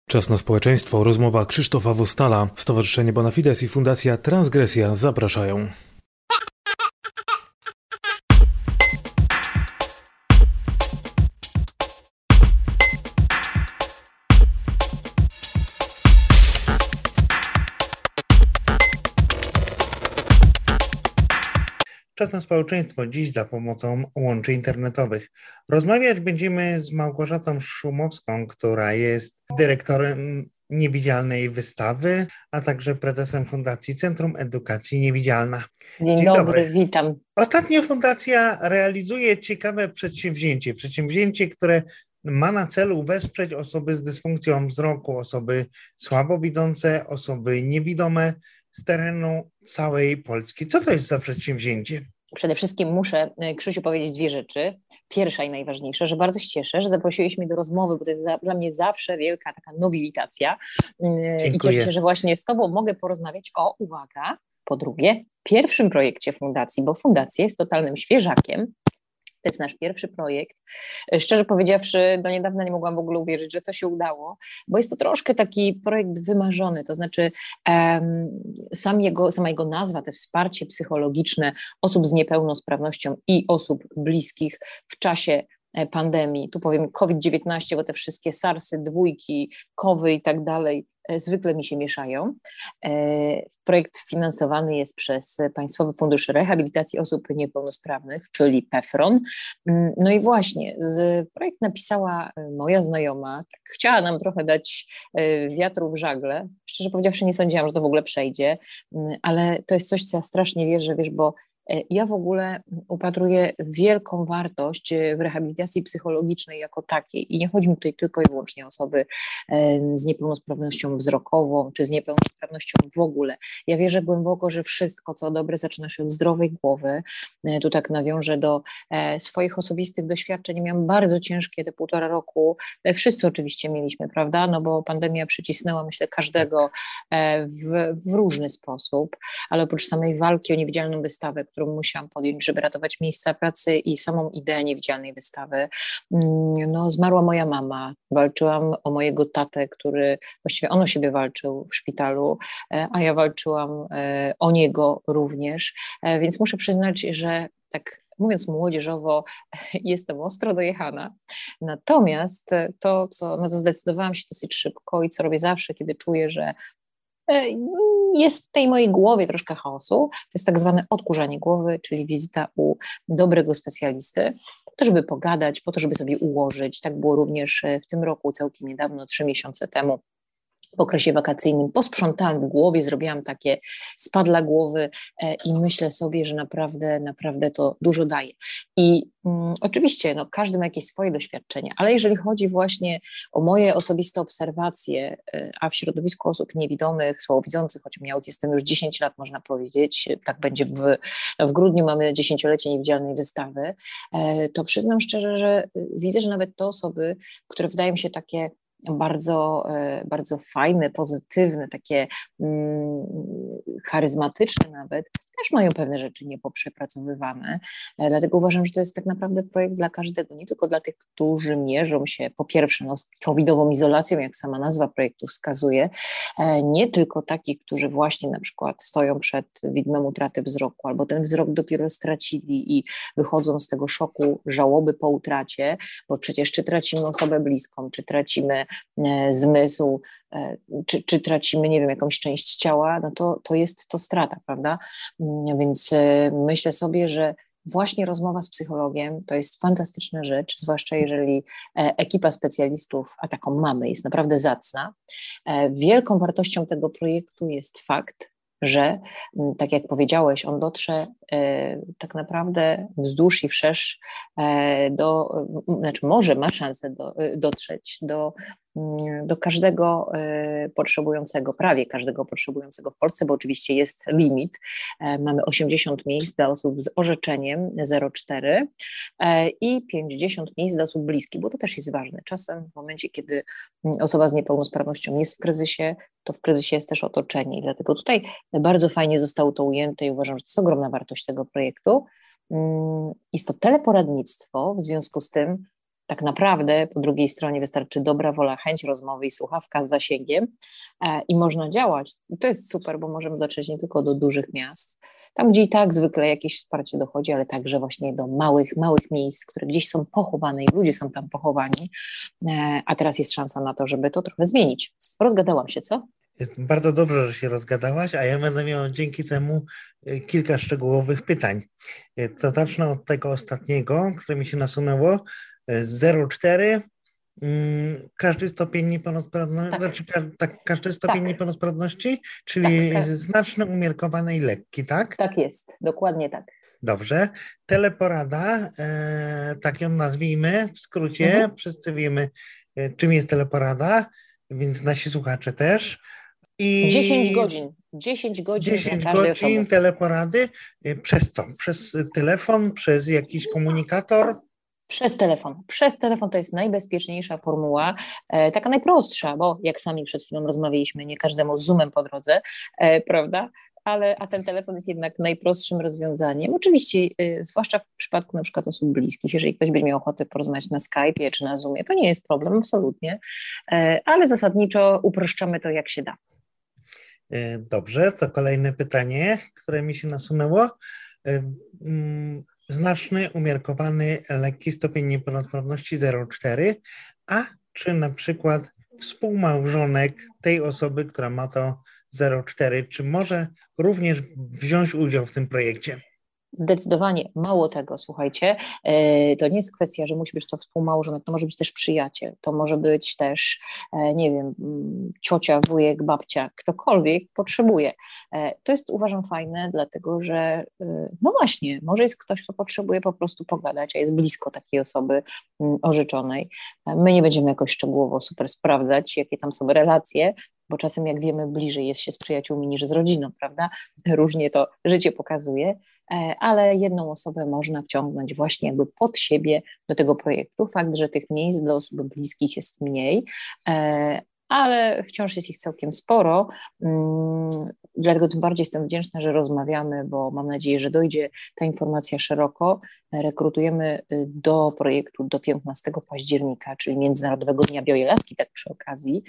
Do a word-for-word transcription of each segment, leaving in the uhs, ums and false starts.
Czas na społeczeństwo. Rozmowa Krzysztofa Wostala. Stowarzyszenie Bonafides i Fundacja Transgresja zapraszają. Czas na społeczeństwo. Dziś za pomocą łączy internetowych. Rozmawiać będziemy z Małgorzatą Szumowską, która jest dyrektorem Niewidzialnej Wystawy, a także prezesem Fundacji Centrum Edukacji Niewidzialna. Dzień, Dzień dobry, dobry, witam. Ostatnio fundacja realizuje ciekawe przedsięwzięcie. Przedsięwzięcie, które ma na celu wesprzeć osoby z dysfunkcją wzroku, osoby słabowidzące, osoby niewidome z terenu całej Polski. Co to jest za przedsięwzięcie? Przede wszystkim muszę, Krzysiu, powiedzieć dwie rzeczy. Pierwsza i najważniejsza, że bardzo się cieszę, że zaprosiłeś mnie do rozmowy, bo to jest za, dla mnie zawsze wielka taka nobilitacja. Dziękuję. I cieszę się, że właśnie z Tobą mogę porozmawiać o, uwaga, po drugie, pierwszym projekcie fundacji, bo fundacja jest totalnym świeżakiem. To jest nasz pierwszy projekt. Szczerze powiedziawszy, do niedawna nie mogłam w ogóle uwierzyć, że to się udało, bo jest to troszkę taki projekt wymarzony, to znaczy um, sam jego, sama jego nazwa, to wsparcie psychologiczne osób z niepełnosprawnością i osób bliskich w czasie pandemii, tu powiem COVID dziewiętnaście, bo te wszystkie SARSy, dwójki, kowy i tak dalej, zwykle mi się mieszają. Projekt finansowany jest przez Państwowy Fundusz Rehabilitacji Osób Niepełnosprawnych, czyli PEFRON. No i właśnie, z, projekt napisała moja znajoma, tak chciała nam trochę dać wiatru w żagle. Szczerze powiedziawszy, nie sądziłam, że to w ogóle przejdzie, ale to jest coś, co ja strasznie wierzę, wiesz, bo ja w ogóle upatruję wielką wartość w rehabilitacji psychologicznej jako takiej i nie chodzi mi tutaj tylko i wyłącznie o osoby z niepełnosprawnością wzrokową czy z niepełnosprawnością w ogóle. Ja wierzę głęboko, że wszystko, co dobre, zaczyna się od zdrowej głowy. Tu tak nawiążę do swoich osobistych doświadczeń. Miałam bardzo ciężkie te półtora roku. Wszyscy oczywiście mieliśmy, prawda? No bo pandemia przycisnęła, myślę, każdego w, w różny sposób, ale oprócz samej walki o niewidzialną wystawę, którą musiałam podjąć, żeby ratować miejsca pracy i samą ideę niewidzialnej wystawy. No, zmarła moja mama, walczyłam o mojego tatę, który właściwie on o siebie walczył w szpitalu, a ja walczyłam o niego również, więc muszę przyznać, że tak mówiąc młodzieżowo, jestem ostro dojechana. Natomiast to, co, na co zdecydowałam się dosyć szybko i co robię zawsze, kiedy czuję, że jest w tej mojej głowie troszkę chaosu, to jest tak zwane odkurzanie głowy, czyli wizyta u dobrego specjalisty, po to, żeby pogadać, po to, żeby sobie ułożyć. Tak było również w tym roku, całkiem niedawno, trzy miesiące temu. W okresie wakacyjnym posprzątałam w głowie, zrobiłam takie spadla głowy i myślę sobie, że naprawdę, naprawdę to dużo daje. I um, oczywiście no, każdy ma jakieś swoje doświadczenia, ale jeżeli chodzi właśnie o moje osobiste obserwacje, a w środowisku osób niewidomych, słabowidzących, choć miałych jestem już dziesięć lat, można powiedzieć, tak będzie w, w grudniu mamy dziesięciolecie niewidzialnej wystawy, to przyznam szczerze, że widzę, że nawet te osoby, które wydają mi się takie bardzo, bardzo fajne, pozytywne, takie mm, charyzmatyczne nawet, też mają pewne rzeczy niepoprzepracowywane. Dlatego uważam, że to jest tak naprawdę projekt dla każdego, nie tylko dla tych, którzy mierzą się po pierwsze no, z covidową izolacją, jak sama nazwa projektu wskazuje, nie tylko takich, którzy właśnie na przykład stoją przed widmem utraty wzroku, albo ten wzrok dopiero stracili i wychodzą z tego szoku, żałoby po utracie, bo przecież czy tracimy osobę bliską, czy tracimy zmysł, czy, czy tracimy, nie wiem, jakąś część ciała, no to, to jest to strata, prawda? Więc myślę sobie, że właśnie rozmowa z psychologiem to jest fantastyczna rzecz, zwłaszcza jeżeli ekipa specjalistów, a taką mamy, jest naprawdę zacna. Wielką wartością tego projektu jest fakt, że, tak jak powiedziałeś, on dotrze e, tak naprawdę wzdłuż i wszerz e, do, znaczy może ma szansę do, dotrzeć do, do każdego e, potrzebującego, prawie każdego potrzebującego w Polsce, bo oczywiście jest limit. E, mamy osiemdziesiąt miejsc dla osób z orzeczeniem zero cztery e, i pięćdziesiąt miejsc dla osób bliskich, bo to też jest ważne. Czasem w momencie, kiedy osoba z niepełnosprawnością jest w kryzysie, to w kryzysie jest też otoczenie. I dlatego tutaj bardzo fajnie zostało to ujęte i uważam, że to jest ogromna wartość tego projektu. Jest to teleporadnictwo, w związku z tym Tak naprawdę po drugiej stronie wystarczy dobra wola, chęć rozmowy i słuchawka z zasięgiem e, i można działać. I to jest super, bo możemy dotrzeć nie tylko do dużych miast, tam gdzie i tak zwykle jakieś wsparcie dochodzi, ale także właśnie do małych, małych miejsc, które gdzieś są pochowane i ludzie są tam pochowani, e, a teraz jest szansa na to, żeby to trochę zmienić. Rozgadałam się, co? Jest bardzo dobrze, że się rozgadałaś, a ja będę miał dzięki temu kilka szczegółowych pytań. To zacznę od tego ostatniego, które mi się nasunęło. zero cztery, każdy stopień niepełnosprawności, tak. Znaczy, tak, każdy stopień tak. niepełnosprawności, czyli tak, tak. znaczny, umiarkowany i lekki, tak? Tak jest, dokładnie tak. Dobrze. Teleporada, e, tak ją nazwijmy w skrócie, mhm. Wszyscy wiemy, e, czym jest teleporada, więc nasi słuchacze też. I dziesięć godzin. dziesięć godzin dziesięć dla każdej godzin osoby. teleporady. Przez co? Przez telefon, przez jakiś komunikator? Przez telefon. Przez telefon to jest najbezpieczniejsza formuła, e, taka najprostsza, bo jak sami przed chwilą rozmawialiśmy, nie każdemu z Zoomem po drodze, e, prawda? Ale, a ten telefon jest jednak najprostszym rozwiązaniem. Oczywiście, y, zwłaszcza w przypadku na przykład osób bliskich, jeżeli ktoś będzie miał ochotę porozmawiać na Skype'ie czy na Zoomie, to nie jest problem, absolutnie, e, ale zasadniczo uproszczamy to jak się da. Dobrze, to kolejne pytanie, które mi się nasunęło. Znaczny, umiarkowany, lekki stopień niepełnosprawności zero przecinek cztery, a czy na przykład współmałżonek tej osoby, która ma to zero przecinek cztery, czy może również wziąć udział w tym projekcie? Zdecydowanie, mało tego, słuchajcie, to nie jest kwestia, że musi być to współmałżonek, to może być też przyjaciel, to może być też, nie wiem, ciocia, wujek, babcia, ktokolwiek potrzebuje. To jest, uważam, fajne, dlatego że, no właśnie, może jest ktoś, kto potrzebuje po prostu pogadać, a jest blisko takiej osoby orzeczonej. My nie będziemy jakoś szczegółowo super sprawdzać, jakie tam są relacje, bo czasem jak wiemy, bliżej jest się z przyjaciółmi niż z rodziną, prawda? Różnie to życie pokazuje, ale jedną osobę można wciągnąć właśnie jakby pod siebie do tego projektu. Fakt, że tych miejsc dla osób bliskich jest mniej, ale wciąż jest ich całkiem sporo, dlatego tym bardziej jestem wdzięczna, że rozmawiamy, bo mam nadzieję, że dojdzie ta informacja szeroko. Rekrutujemy do projektu do piętnastego października, czyli Międzynarodowego Dnia Białej Laski, tak przy okazji,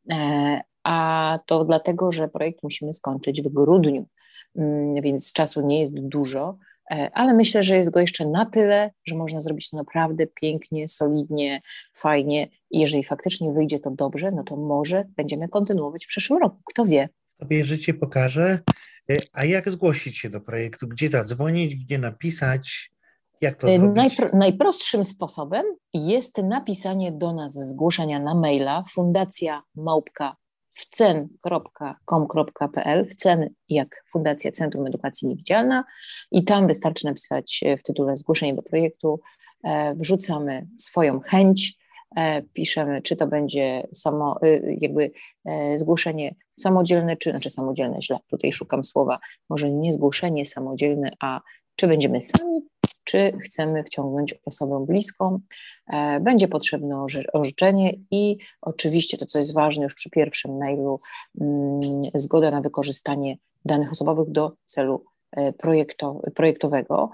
a to dlatego, że projekt musimy skończyć w grudniu, więc czasu nie jest dużo, ale myślę, że jest go jeszcze na tyle, że można zrobić to naprawdę pięknie, solidnie, fajnie i jeżeli faktycznie wyjdzie to dobrze, no to może będziemy kontynuować w przyszłym roku, kto wie. Tobie życie pokaże, a jak zgłosić się do projektu, gdzie zadzwonić, gdzie napisać, jak to zrobić? Najpro, najprostszym sposobem jest napisanie do nas zgłoszenia na maila fundacja małpka wcen kropka com kropka pe el, wcen jak Fundacja Centrum Edukacji Niewidzialna i tam wystarczy napisać w tytule zgłoszenie do projektu, e, wrzucamy swoją chęć, e, piszemy, czy to będzie samo, e, jakby e, zgłoszenie samodzielne, czy znaczy samodzielne, źle, tutaj szukam słowa, może nie zgłoszenie samodzielne, a czy będziemy sami, czy chcemy wciągnąć osobę bliską. Będzie potrzebne orzeczenie i oczywiście to, co jest ważne już przy pierwszym mailu, zgoda na wykorzystanie danych osobowych do celu projektowego,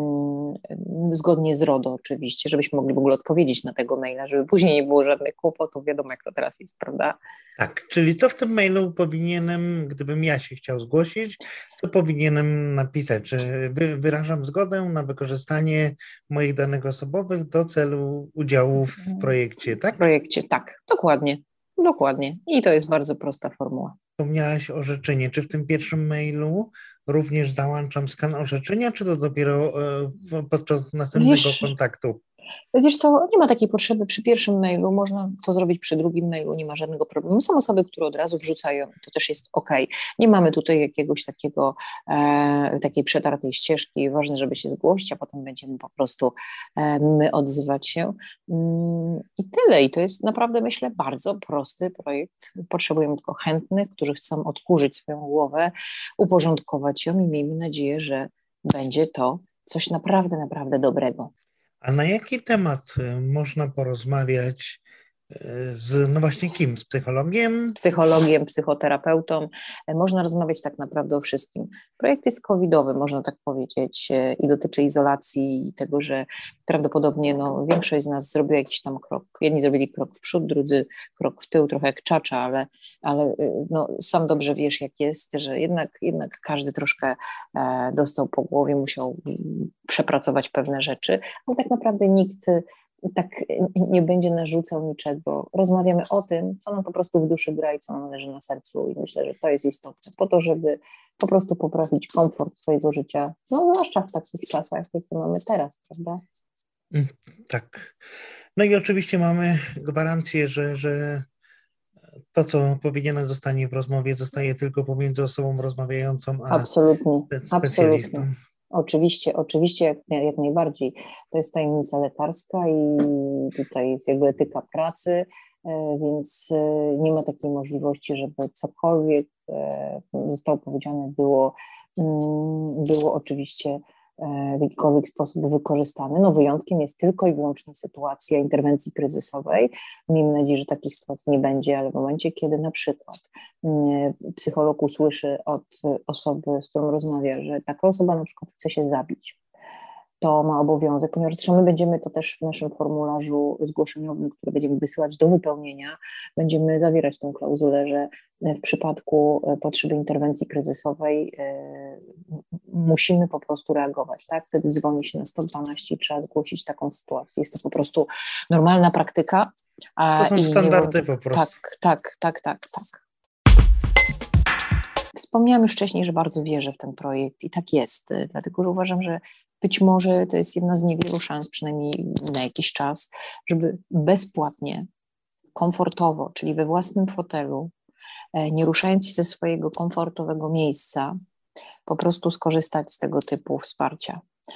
zgodnie z RODO oczywiście, żebyśmy mogli w ogóle odpowiedzieć na tego maila, żeby później nie było żadnych kłopotów, wiadomo jak to teraz jest, prawda? Tak, czyli co w tym mailu powinienem, gdybym ja się chciał zgłosić, co powinienem napisać, że wyrażam zgodę na wykorzystanie moich danych osobowych do celu udziału w projekcie, tak? W projekcie, tak, dokładnie, dokładnie i to jest bardzo prosta formuła. Wspomniałaś orzeczenie, czy w tym pierwszym mailu również załączam skan orzeczenia, czy to dopiero podczas następnego Wiesz, kontaktu? Wiesz co, nie ma takiej potrzeby przy pierwszym mailu, można to zrobić przy drugim mailu, nie ma żadnego problemu. Są osoby, które od razu wrzucają, to też jest ok. Nie mamy tutaj jakiegoś takiego, e, takiej przetartej ścieżki, ważne, żeby się zgłosić, a potem będziemy po prostu e, my odzywać się. Mm, I tyle. I to jest naprawdę, myślę, bardzo prosty projekt. Potrzebujemy tylko chętnych, którzy chcą odkurzyć swoją głowę, uporządkować ją i miejmy nadzieję, że będzie to coś naprawdę, naprawdę dobrego. A na jaki temat można porozmawiać Z, no właśnie kim? Z psychologiem? Psychologiem, psychoterapeutą. Można rozmawiać tak naprawdę o wszystkim. Projekt jest covidowy, można tak powiedzieć, i dotyczy izolacji i tego, że prawdopodobnie no, większość z nas zrobiła jakiś tam krok. Jedni zrobili krok w przód, drudzy krok w tył, trochę jak czacza, ale, ale no, sam dobrze wiesz, jak jest, że jednak, jednak każdy troszkę e, dostał po głowie, musiał przepracować pewne rzeczy, ale tak naprawdę nikt tak nie będzie narzucał niczego. Rozmawiamy o tym, co nam po prostu w duszy gra i co nam leży na sercu i myślę, że to jest istotne, po to, żeby po prostu poprawić komfort swojego życia, no zwłaszcza w takich czasach, jakie mamy teraz, prawda? Tak. No i oczywiście mamy gwarancję, że, że to, co powiedziane zostanie w rozmowie, zostaje tylko pomiędzy osobą rozmawiającą a absolutnie, specjalistą. Absolutnie. Oczywiście, oczywiście, jak, jak najbardziej. To jest tajemnica lekarska i tutaj jest jakby etyka pracy, więc nie ma takiej możliwości, żeby cokolwiek zostało powiedziane było, było oczywiście w jakikolwiek sposób wykorzystane. No wyjątkiem jest tylko i wyłącznie sytuacja interwencji kryzysowej. Miejmy nadzieję, że takich sytuacji nie będzie, ale w momencie, kiedy na przykład psycholog usłyszy od osoby, z którą rozmawia, że taka osoba na przykład chce się zabić, to ma obowiązek, ponieważ zresztą my będziemy to też w naszym formularzu zgłoszeniowym, który będziemy wysyłać do wypełnienia, będziemy zawierać tą klauzulę, że w przypadku potrzeby interwencji kryzysowej musimy po prostu reagować, tak? Wtedy dzwoni się na sto dwanaście i trzeba zgłosić taką sytuację. Jest to po prostu normalna praktyka. To są i standardy nie, po prostu. Tak, tak, tak, tak, tak. Wspomniałam już wcześniej, że bardzo wierzę w ten projekt i tak jest, dlatego że uważam, że być może to jest jedna z niewielu szans, przynajmniej na jakiś czas, żeby bezpłatnie, komfortowo, czyli we własnym fotelu, nie ruszając się ze swojego komfortowego miejsca, po prostu skorzystać z tego typu wsparcia.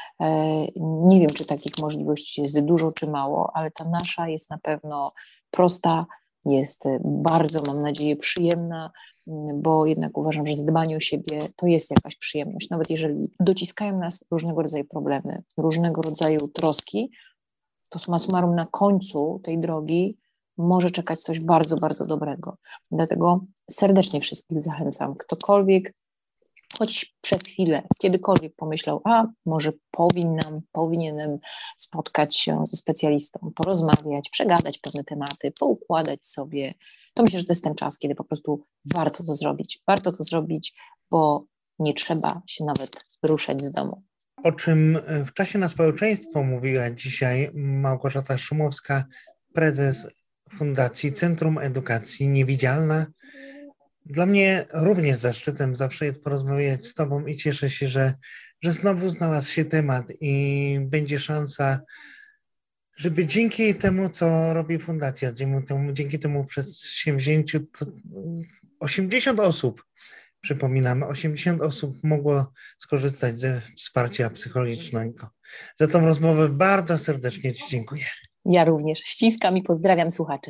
Nie wiem, czy takich możliwości jest dużo, czy mało, ale ta nasza jest na pewno prosta, jest bardzo, mam nadzieję, przyjemna, bo jednak uważam, że zadbanie o siebie to jest jakaś przyjemność. Nawet jeżeli dociskają nas różnego rodzaju problemy, różnego rodzaju troski, to summa summarum na końcu tej drogi może czekać coś bardzo, bardzo dobrego. Dlatego serdecznie wszystkich zachęcam. Ktokolwiek, choć przez chwilę, kiedykolwiek pomyślał, a może powinnam, powinienem spotkać się ze specjalistą, porozmawiać, przegadać pewne tematy, poukładać sobie, to myślę, że to jest ten czas, kiedy po prostu warto to zrobić. Warto to zrobić, bo nie trzeba się nawet ruszać z domu. O czym w czasie na społeczeństwo mówiła dzisiaj Małgorzata Szumowska, prezes Fundacji Centrum Edukacji Niewidzialna. Dla mnie również zaszczytem zawsze jest porozmawiać z Tobą i cieszę się, że, że znowu znalazł się temat i będzie szansa, żeby dzięki temu, co robi Fundacja, dzięki temu, dzięki temu przedsięwzięciu osiemdziesiąt osób, przypominamy, osiemdziesiąt osób mogło skorzystać ze wsparcia psychologicznego. Za tą rozmowę bardzo serdecznie Ci dziękuję. Ja również. Ściskam i pozdrawiam słuchaczy.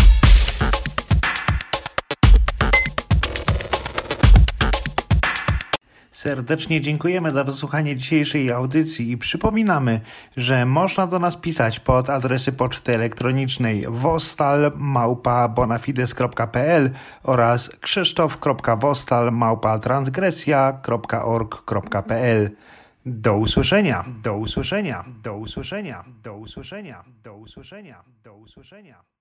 Serdecznie dziękujemy za wysłuchanie dzisiejszej audycji i przypominamy, że można do nas pisać pod adresy poczty elektronicznej wostal małpa bonafides kropka p l oraz krzysztof kropka wostal małpa transgresja kropka org kropka p l. Do usłyszenia, do usłyszenia, do usłyszenia, do usłyszenia, do usłyszenia, do usłyszenia.